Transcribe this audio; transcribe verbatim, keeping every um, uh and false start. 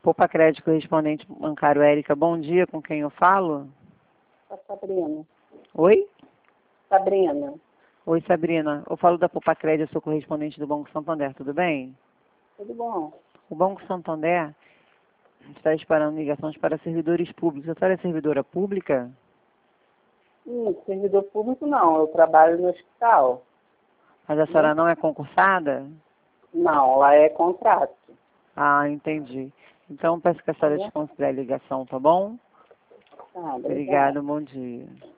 Poupa Crédito, correspondente bancário Érica, bom dia, com quem eu falo? A Sabrina. Oi? Sabrina. Oi, Sabrina. Eu falo da Poupa Crédito, eu sou correspondente do Banco Santander, tudo bem? Tudo bom? O Banco Santander está esperando ligações para servidores públicos. A senhora é servidora pública? Hum, servidor público não, eu trabalho no hospital. Mas a senhora não é concursada? Não, lá é contrato. Ah, entendi. Então peço que a senhora Tá bom? desconsidere a ligação, tá bom? Tá, obrigada. Obrigada, bom dia.